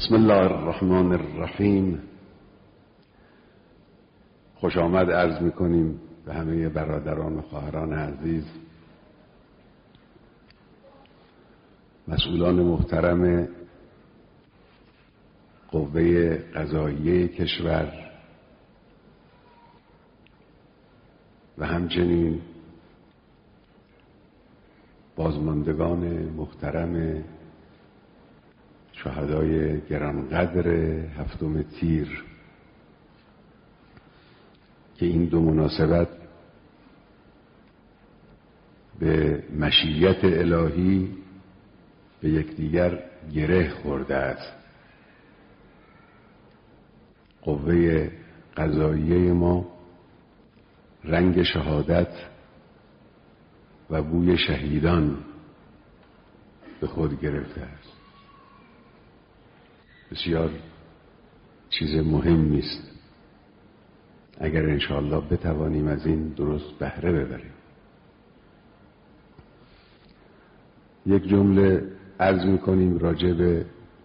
بسم الله الرحمن الرحیم. خوش آمد عرض میکنیم به همه برادران و خواهران عزیز، مسئولان محترم قوه قضاییه کشور و همچنین بازماندگان محترم شهدای گرانقدر هفتم تیر که این دو مناسبت به مشیت الهی به یکدیگر گره خورده است. قوه قضاییه ما رنگ شهادت و بوی شهیدان به خود گرفته است. بسیار چیز مهمی است اگر انشاءالله بتوانیم از این درست بهره ببریم. یک جمله عرض می‌کنیم راجع به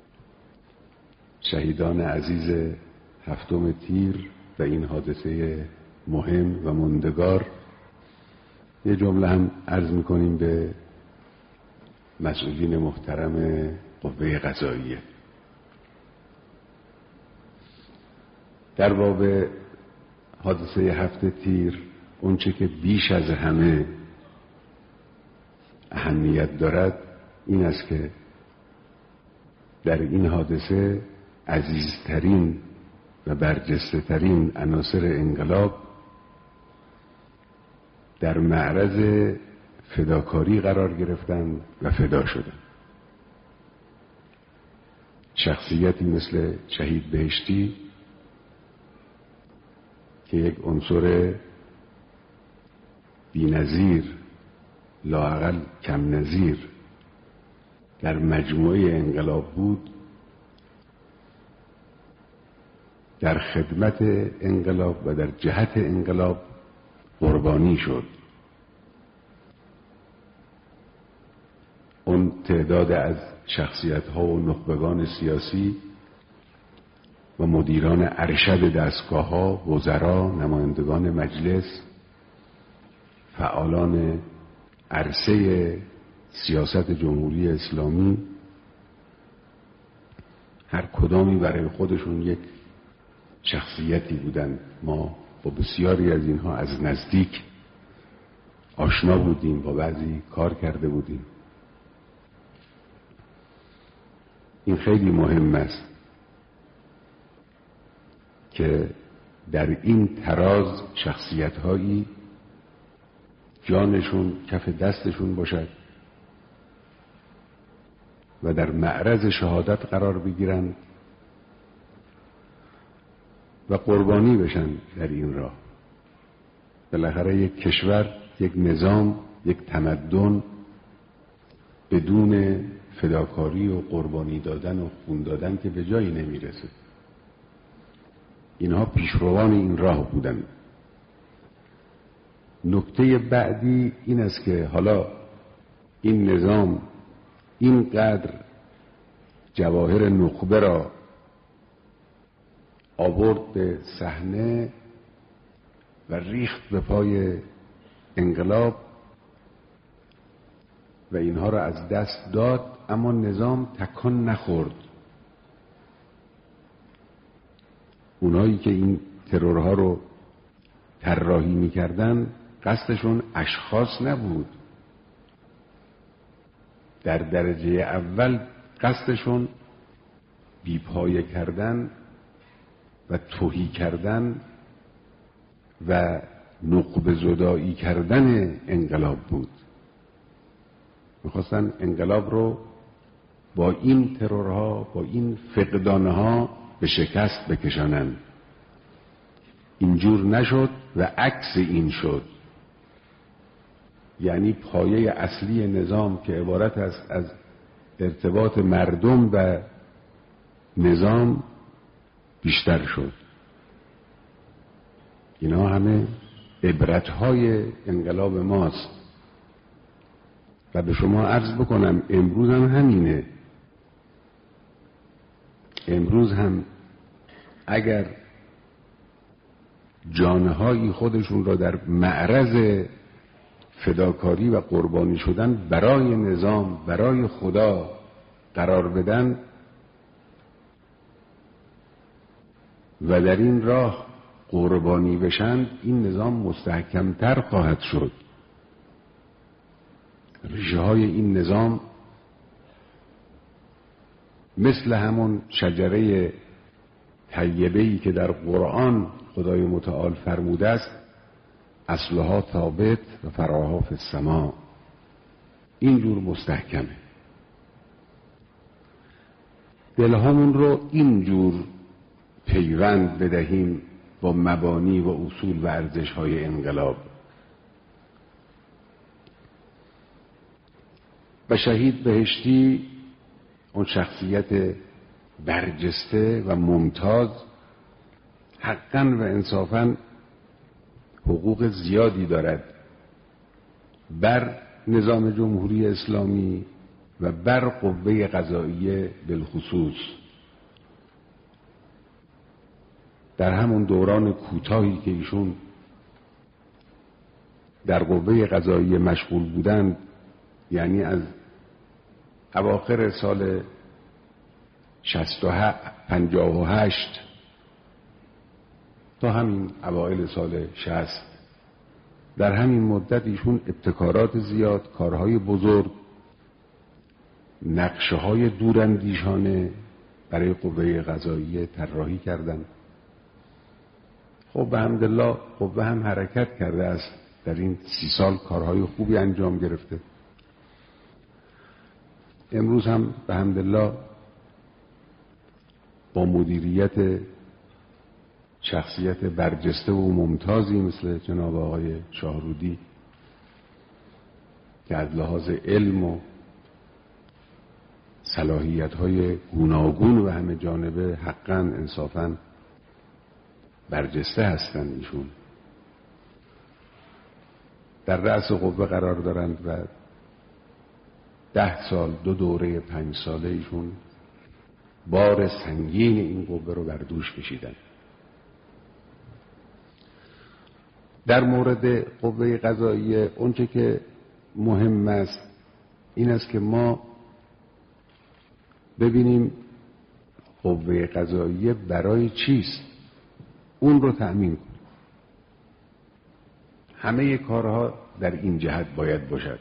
شهیدان عزیز هفتم تیر و این حادثه مهم و ماندگار. یک جمله هم عرض می‌کنیم به مسئولین محترم قوه قضاییه. در باب حادثه هفت تیر اونچه که بیش از همه اهمیت دارد این است که در این حادثه عزیزترین و برجسته ترین عناصر انقلاب در معرض فداکاری قرار گرفتند و فدا شدند. شخصیتی مثل شهید بهشتی که یک عنصر بی‌نظیر لااقل کم نظیر در مجموعه انقلاب بود، در خدمت انقلاب و در جهت انقلاب قربانی شد. اون تعداد از شخصیت‌ها و نخبگان سیاسی و مدیران ارشد دستگاه‌ها، وزرا، نمایندگان مجلس، فعالان عرصه سیاست جمهوری اسلامی، هر کدامی برای خودشون یک شخصیتی بودند. ما با بسیاری از اینها از نزدیک آشنا بودیم، با بعضی کار کرده بودیم. این خیلی مهم است که در این تراز شخصیت‌هایی جانشون کف دستشون باشد و در معرض شهادت قرار بگیرند و قربانی بشن در این راه. بالاخره یک کشور، یک نظام، یک تمدن بدون فداکاری و قربانی دادن و خون دادن که به جایی نمیرسه. اینها پیشروان این راه بودند. نکته بعدی این است که حالا این نظام اینقدر جواهر نخبه را آورد به صحنه و ریخت به پای انقلاب و اینها را از دست داد، اما نظام تکان نخورد. اونایی که این ترورها رو طراحی می‌کردن قصدشون اشخاص نبود. در درجه اول قصدشون بیپایه کردن و تهی کردن و نخبه زدایی کردن انقلاب بود. می‌خواستن انقلاب رو با این ترورها، با این فقدانها به شکست بکشانند. اینجور نشد و عکس این شد. یعنی پایه اصلی نظام که عبارت است از ارتباط مردم و نظام بیشتر شد. اینا همه عبرت‌های انقلاب ماست و به شما عرض بکنم امروز هم همینه. امروز هم اگر جانهایی خودشون را در معرض فداکاری و قربانی شدن برای نظام، برای خدا قرار بدن و در این راه قربانی بشن، این نظام مستحکمتر خواهد شد. ریشه های این نظام مثل همون شجره طیبه‌ای که در قرآن خدای متعال فرموده است اصلها ثابت و فراها فی السماء، اینجور مستحکمه. دلهامون رو اینجور پیوند بدهیم با مبانی و اصول و ارزش‌های انقلاب. و شهید بهشتی اون شخصیت برجسته و ممتاز حقاً و انصافاً حقوق زیادی دارد بر نظام جمهوری اسلامی و بر قوه قضاییه بالخصوص. در همون دوران کوتاهی که ایشون در قوه قضاییه مشغول بودند، یعنی از اواخر سال 58 تا همین اوائل سال 60، در همین مدت ایشون ابتکارات زیاد، کارهای بزرگ، نقشه‌های دوراندیشانه برای قوه قضاییه طراحی کردند. خب به حمدالله قوه هم حرکت کرده است، در این 30 سال کارهای خوبی انجام گرفته. امروز هم به حمدالله با مدیریت شخصیت برجسته و ممتازی مثل جناب آقای شاهرودی که از لحاظ علم و صلاحیت‌های گوناگون و همه جانبه حقاً انصافاً برجسته هستند، ایشون در رأس قوه قرار دارند و 10 سال 2 دوره 5 ساله ایشون بار سنگین این قوه رو بر دوش کشیدن. در مورد قوه قضاییه اونچه که مهم است این است که ما ببینیم قوه قضاییه برای چیست، اون رو تأمین کنیم. همه کارها در این جهت باید باشد.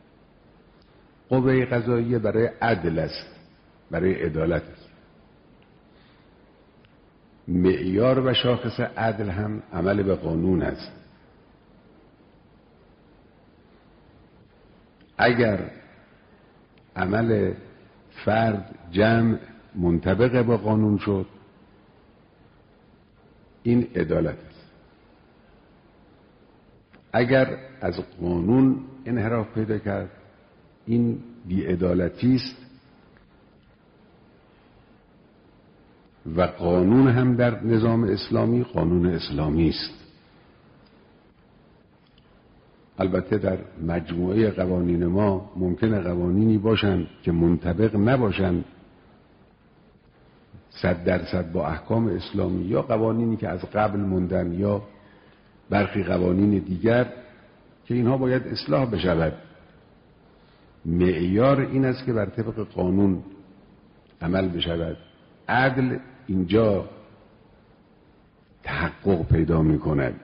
قوه قضاییه برای عدل است، برای عدالت است. معیار و شاخص عدل هم عمل به قانون است. اگر عمل فرد جمع منطبق با قانون شد، این عدالت است. اگر از قانون انحراف پیدا کرد، این بی‌عدالتی است و قانون هم در نظام اسلامی قانون اسلامی است. البته در مجموعه قوانین ما ممکنه قوانینی باشند که منطبق نباشند 100% با احکام اسلامی، یا قوانینی که از قبل موندن، یا برخی قوانین دیگر که اینها باید اصلاح بشود. معیار این است که بر طبق قانون عمل بشود. عدل اینجا تحقق پیدا می کند.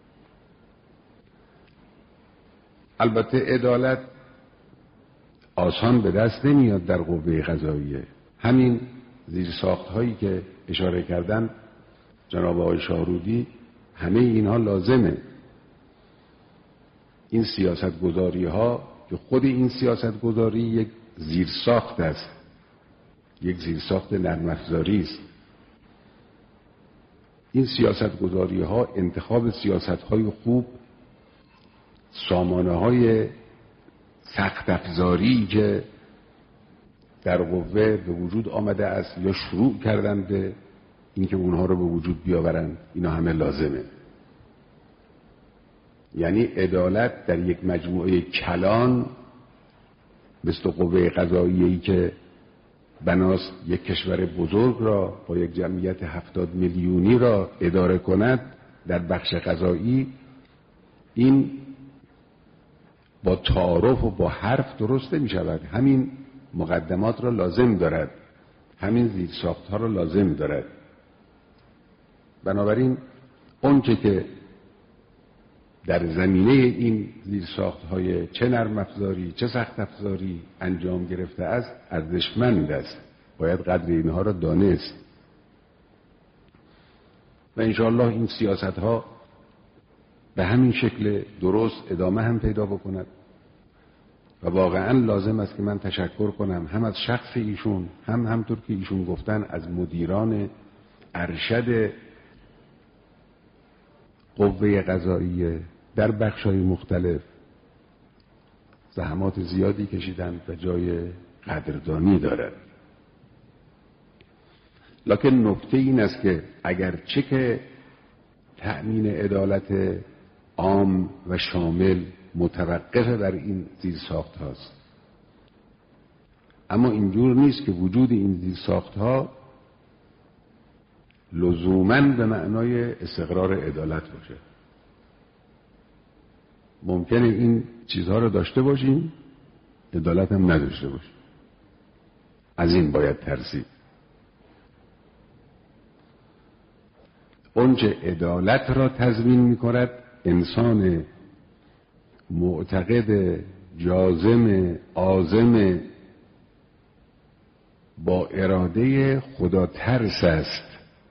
البته عدالت آسان به دست نمیاد در قوه قضاییه. همین زیرساخت هایی که اشاره کردن جناب آقای شاهرودی، همه اینها لازمه. این سیاست گذاری ها که خود این سیاست گذاری یک زیرساخت است، یک زیرساخت نرم افزاری است. این سیاست گذاری ها انتخاب سیاست های خوب، سامانه های سخت افزاری که در قوه به وجود آمده است یا شروع کردن به اینکه اونها رو به وجود بیاورن، اینا همه لازمه. یعنی عدالت در یک مجموعه کلان مثل قوه قضاییه‌ای که بناست یک کشور بزرگ را با یک جمعیت 70 میلیونی را اداره کند در بخش قضایی، این با تعارف و با حرف درست نمی شود. همین مقدمات را لازم دارد، همین زیرساخت‌ها را لازم دارد. بنابراین اونچه که در زمینه این زیرساخت‌های چه نرم افزاری چه سخت افزاری انجام گرفته است ارزشمند است، باید قدر اینها را دانست و انشاءالله این سیاست‌ها به همین شکل درست ادامه هم پیدا بکند. و واقعا لازم است که من تشکر کنم هم از شخص ایشون، همطور که ایشون گفتن از مدیران ارشد قوه قضاییه در بخش‌های مختلف. زحمات زیادی کشیدند و جای قدردانی دارد. لکن نکته این است که اگرچه که تأمین عدالت عام و شامل متوقف بر این زیرساخت هاست، اما اینجور نیست که وجود این زیرساخت ها لزوماً به معنای استقرار عدالت باشه. ممکنه این چیزها رو داشته باشیم، عدالت هم نداشته باشیم. از این باید ترسید. اونچه عدالت را تضمین می‌کند انسان معتقد، جازم، عازم، با اراده خدا ترس است.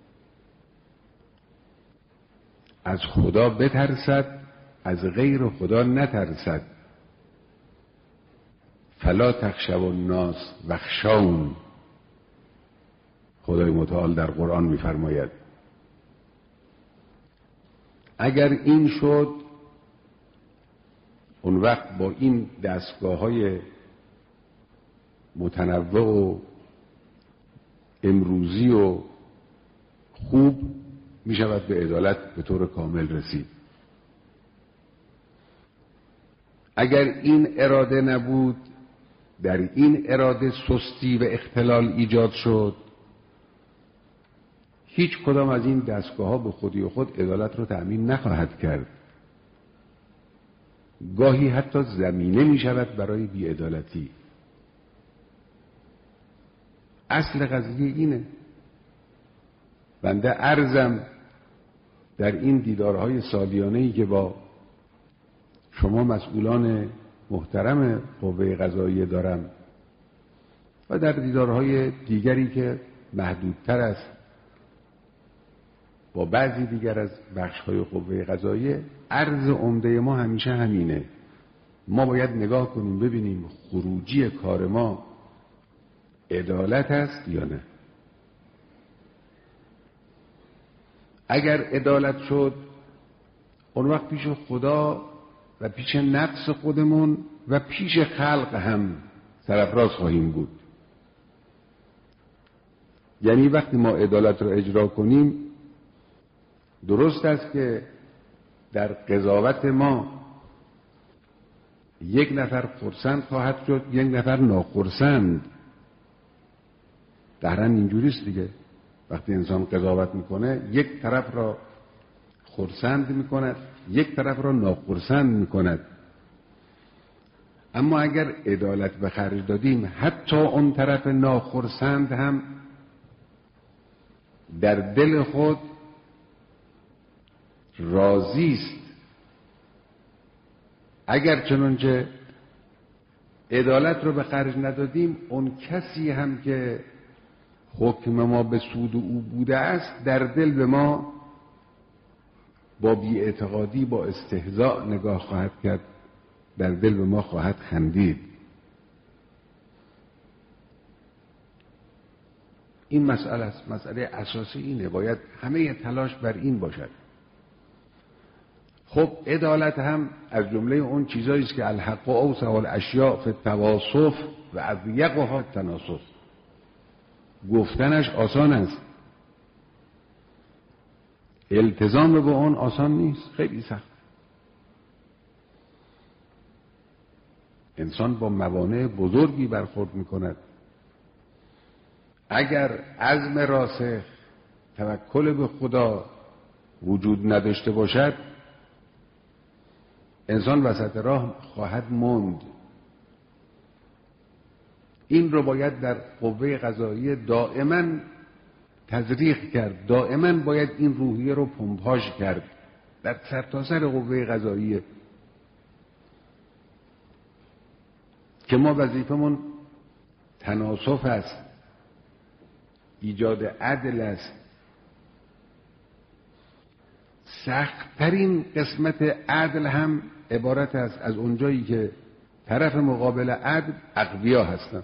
از خدا بترسد، از غیر خدا نترسد. فلا تخشوا الناس واخشون، خدای متعال در قرآن می‌فرماید. اگر این شد، اون وقت با این دستگاه‌های متنوع و امروزی و خوب می شود به عدالت به طور کامل رسید. اگر این اراده نبود، در این اراده سستی و اختلال ایجاد شد، هیچ کدام از این دستگاه‌ها به خودی و خود عدالت رو تأمین نخواهد کرد. گاهی حتی زمینه می شود برای بی‌عدالتی. اصل قضیه اینه. بنده عرضم در این دیدارهای سالیانه‌ای که با شما مسئولان محترم قوه قضاییه دارم و در دیدارهای دیگری که محدودتر است با بعضی دیگر از بخش‌های قوه قضاییه، عرض عمده ما همیشه همینه. ما باید نگاه کنیم ببینیم خروجی کار ما عدالت است یا نه. اگر عدالت شد، اون وقت پیش خدا و پیش نفس خودمون و پیش خلق هم سرفراز خواهیم بود. یعنی وقتی ما عدالت رو اجرا کنیم، درست است که در قضاوت ما یک نفر خرسند خواهد شد، یک نفر ناخرسند. دهرن اینجوریست دیگه. وقتی انسان قضاوت میکنه یک طرف را خرسند میکند، یک طرف را ناخرسند میکند. اما اگر عدالت به خرج دادیم، حتی اون طرف ناخرسند هم در دل خود راضی است. اگر چنانچه عدالت رو به خرج ندادیم، اون کسی هم که حکم ما به سود او بوده است در دل به ما با بی‌اعتقادی، با استهزاء نگاه خواهد کرد، در دل به ما خواهد خندید. این مسئله است. مسئله اساسی اینه. باید همه تلاش بر این باشد. خب عدالت هم از جمله اون چیزایی است که الحق اوسع الاشیاء فی التواصف و اضیقها التناصف. گفتنش آسان است، التزام به اون آسان نیست، خیلی سخت. انسان با موانع بزرگی برخورد میکند. اگر عزم راسخ، توکل به خدا وجود نداشته باشد، انسان وسط راه خواهد ماند. این رو باید در قوه قضاییه دائما تزریق کرد، دائما باید این روحیه رو پمپاژ کرد در سرتاسر قوه قضاییه که ما وظیفمون تناسف است، ایجاد عدل است. سخت‌ترین قسمت عدل هم عبارت است از اونجایی که طرف مقابل عدل اغبیا هستن.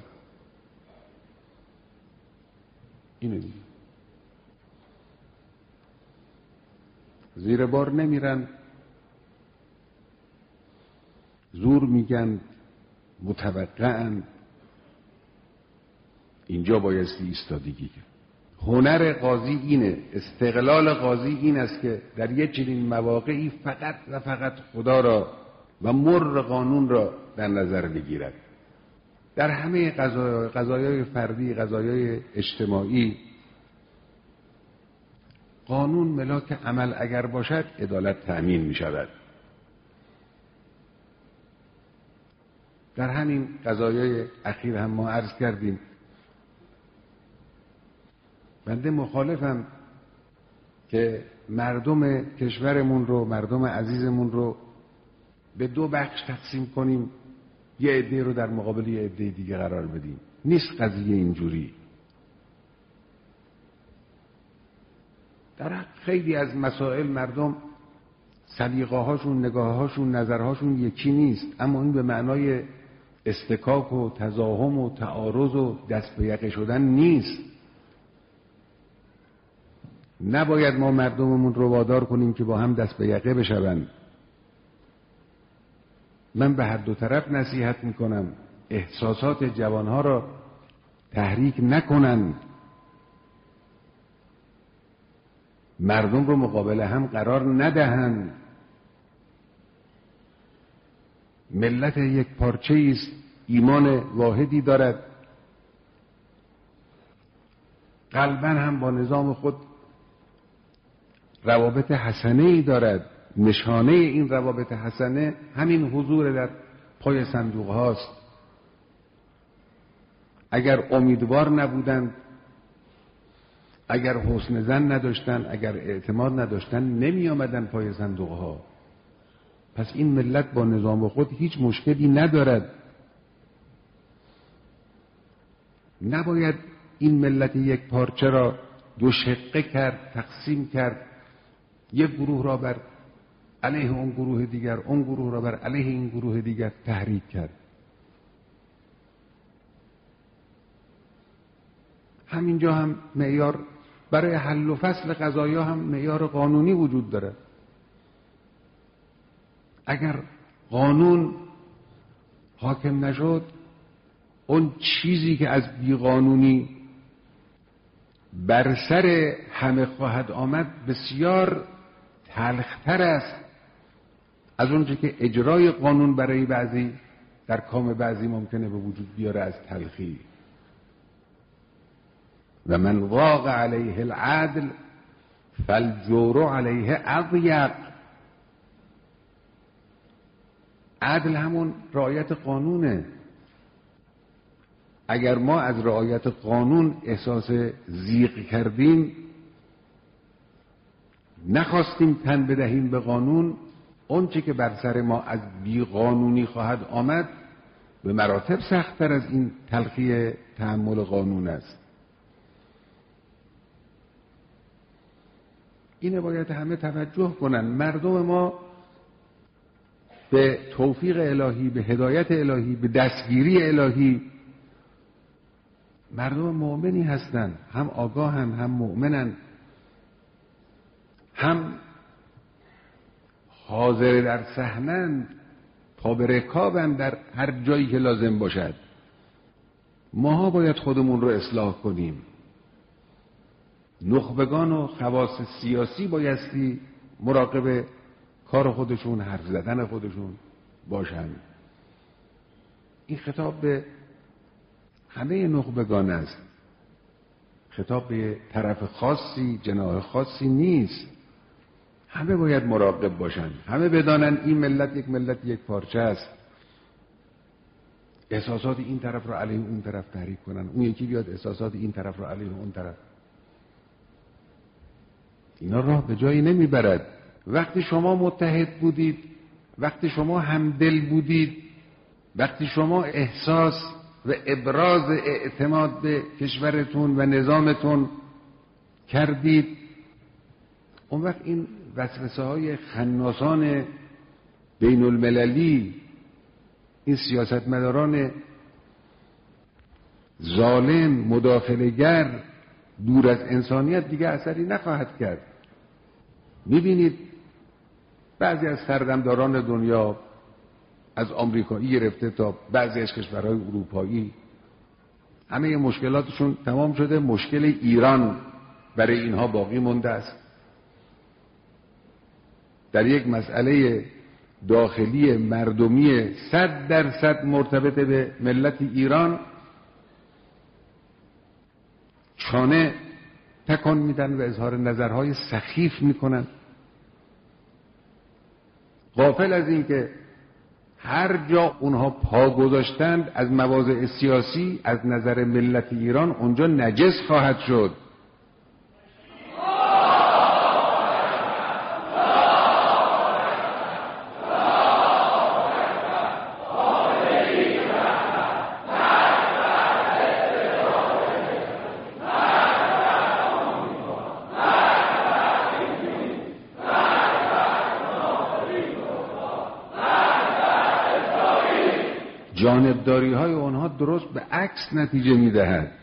اینه دیگه. زیر بار نمیرن، زور میگن، متوقعن. اینجا بایستی ایستادگی کرد. هنر قاضی اینه، استقلال قاضی این است که در یک چنین مواقعی فقط و فقط خدا را و مر قانون را در نظر بگیرد. در همه قضایای فردی، قضایای اجتماعی، قانون ملاک عمل اگر باشد عدالت تأمین می شود. در همین قضایای اخیر هم ما عرض کردیم بنده مخالفم که مردم کشورمون رو، مردم عزیزمون رو به دو بخش تقسیم کنیم، یه عده رو در مقابل یه عده دیگه قرار بدیم. نیست قضیه اینجوری. در خیلی از مسائل مردم سلیقه هاشون، نگاه هاشون، نظرهاشون یکی نیست، اما این به معنای استکاک و تزاحم و تعارض و دست به یقه شدن نیست. نباید ما مردممون رو وادار کنیم که با هم دست به یقه بشوند. من به هر دو طرف نصیحت میکنم احساسات جوانها را تحریک نکنند، مردم رو مقابل هم قرار ندهند. ملت یک پارچه است، ایمان واحدی دارد، قلباً هم با نظام خود روابط حسنه ای دارد. نشانه این روابط حسنه همین حضور در پای صندوق هاست. اگر امیدوار نبودند، اگر حسن ظن نداشتن، اگر اعتماد نداشتن، نمی آمدن پای صندوق ها. پس این ملت با نظام خود هیچ مشکلی ندارد. نباید این ملت یک پارچه را دو شقه کرد، تقسیم کرد، یک گروه را بر علیه اون گروه دیگر، اون گروه را بر علیه این گروه دیگر تحریک کرد. همینجا هم معیار برای حل و فصل قضایا هم معیار قانونی وجود داره. اگر قانون حاکم نشد، اون چیزی که از بیقانونی بر سر همه خواهد آمد بسیار تلختر است از اونچه که اجرای قانون برای بعضی در کام بعضی ممکنه به وجود بیاره از تلخی. و من واقع علیه العدل فالجور علیه اضیق. عدل همون رعایت قانونه. اگر ما از رعایت قانون احساس ضیق کردیم، نخواستیم تن بدهیم به قانون، اون چه که بر سر ما از بیقانونی خواهد آمد به مراتب سخت‌تر از این تلخی تحمل قانون است. اینه باید همه توجه کنن. مردم ما به توفیق الهی، به هدایت الهی، به دستگیری الهی مردم مؤمنی هستند، هم آگاهن، هم مؤمنن، هم حاضر در صحنه‌اند، پا به رکابند در هر جایی که لازم باشد. ماها باید خودمون رو اصلاح کنیم. نخبگان و خواص سیاسی بایستی مراقب کار خودشون، حرف زدن خودشون باشند. این خطاب به همه نخبگان است. خطاب به طرف خاصی، جناح خاصی نیست. همه باید مراقب باشن، همه بدانن این ملت یک ملت یک پارچه است. احساسات این طرف رو علیه اون طرف تحریک کنن، اون یکی بیاد احساسات این طرف رو علیه اون طرف. اینا راه به جایی نمیبرد. وقتی شما متحد بودید، وقتی شما همدل بودید، وقتی شما احساس و ابراز اعتماد به کشورتون و نظامتون کردید، اون وقت این وسوسه های خناسان بین المللی، این سیاستمداران ظالم مداخله‌گر دور از انسانیت دیگه اثری نخواهد کرد. میبینید بعضی از سردمداران دنیا، از آمریکایی گرفته تا بعضی از کشورهای اروپایی، همه مشکلاتشون تمام شده، مشکل ایران برای اینها باقی مونده است. در یک مسئله داخلی مردمی 100% مرتبط به ملت ایران چانه تکان میدن و اظهار نظرهای سخیف میکنن، غافل از این که هر جا اونها پا گذاشتند از مواضع سیاسی از نظر ملت ایران اونجا نجس خواهد شد. جانبداری های اونها درست به عکس نتیجه میدهد.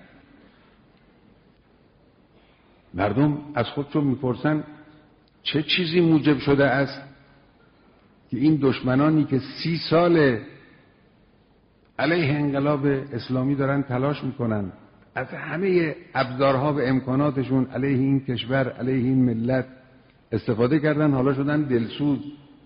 مردم از خودشون میپرسن چه چیزی موجب شده است که این دشمنانی که 30 سال علیه انقلاب اسلامی دارن تلاش میکنن، از همه ابزارها و امکاناتشون علیه این کشور، علیه این ملت استفاده کردن، حالا شدن دلسوز.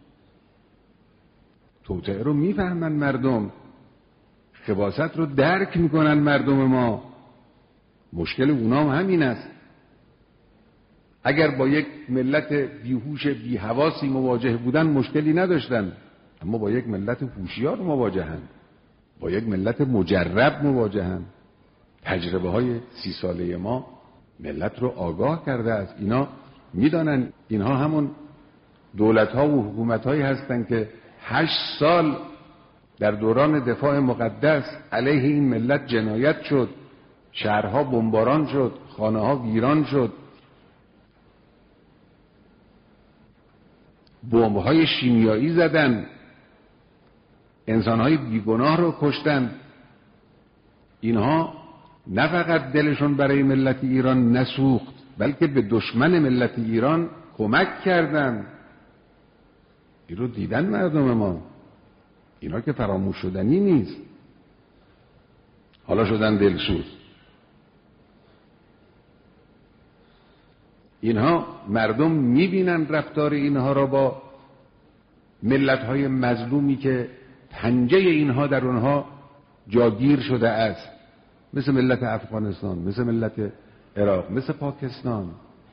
توطئه رو میفهمن مردم، خباثت رو درک میکنن مردم ما. مشکل اونا هم همین است. اگر با یک ملت بیهوش بی‌حواسی مواجه بودن مشکلی نداشتن، اما با یک ملت هوشیار مواجهن، با یک ملت مجرب مواجهن. تجربه های 30 ساله ما ملت رو آگاه کرده است. اینا میدانن اینها همون دولت ها و حکومت هایی هستن که 8 سال در دوران دفاع مقدس علیه این ملت جنایت شد، شهرها بمباران شد، خانه ها ویران شد، بمب‌های شیمیایی زدن، انسان‌های بیگناه رو کشتن. اینها نه فقط دلشون برای ملت ایران نسوخت، بلکه به دشمن ملت ایران کمک کردن. این رو دیدن مردم ما. اینا که فراموش شدنی نیست. حالا شدن دلسوز. اینها مردم میبینن رفتار اینها را با ملت‌های مظلومی که پنجه اینها در اونها جاگیر شده است، مثل ملت افغانستان، مثل ملت عراق، مثل پاکستان،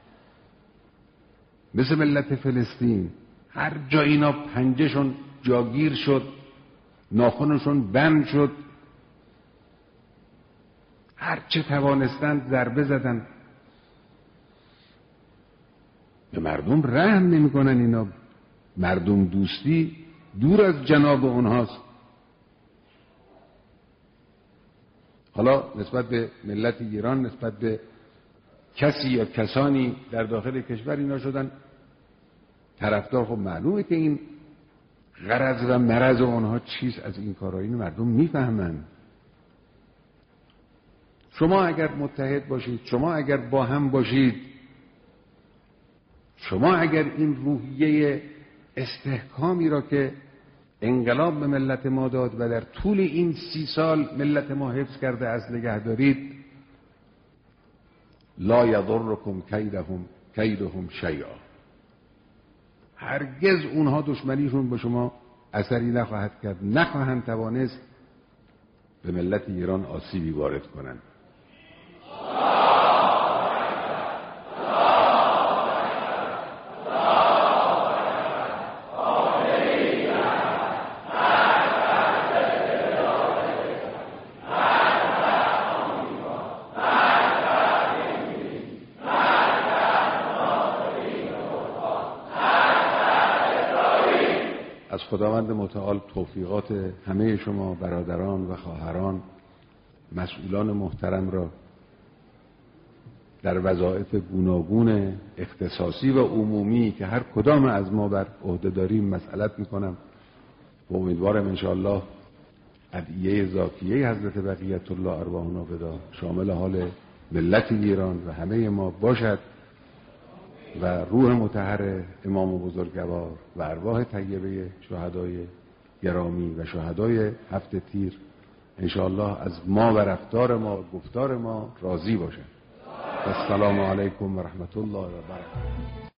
مثل ملت فلسطین. هر جا اینا پنجهشون جاگیر شد، ناخنشون بند شد، هر چه توانستند ضربه زدن. به مردم رحم نمی کنن. اینا مردم دوستی دور از جناب اونهاست. حالا نسبت به ملت ایران، نسبت به کسی یا کسانی در داخل کشور اینا شدن طرفدار. خب معلومه که این غرض و مرض اونها چیست از این کارها. این مردم میفهمن. شما اگر متحد باشید، شما اگر با هم باشید، شما اگر این روحیه استحکامی را که انقلاب به ملت ما داد و در طول این 30 سال ملت ما حفظ کرده است نگه دارید، لا یضرکم کیدهم شیئا. هرگز اونها دشمنیشون به شما اثری نخواهد کرد، نخواهند توانست به ملت ایران آسیبی وارد کنند. خداوند متعال توفیقات همه شما برادران و خواهران مسئولان محترم را در وظایف گوناگون اختصاصی و عمومی که هر کدام از ما بر عهده داریم مسئلت میکنم و امیدوارم انشاءالله ادعیه ذاتیه حضرت بقیت الله ارواحنا فدا شامل حال ملت ایران و همه ما باشد و روح مطهر امام بزرگوار و ارواح طیبه شهدای گرامی و شهدای هفت تیر انشاءالله از ما و رفتار ما و گفتار ما راضی باشد. السلام علیکم و رحمت الله و برکاته.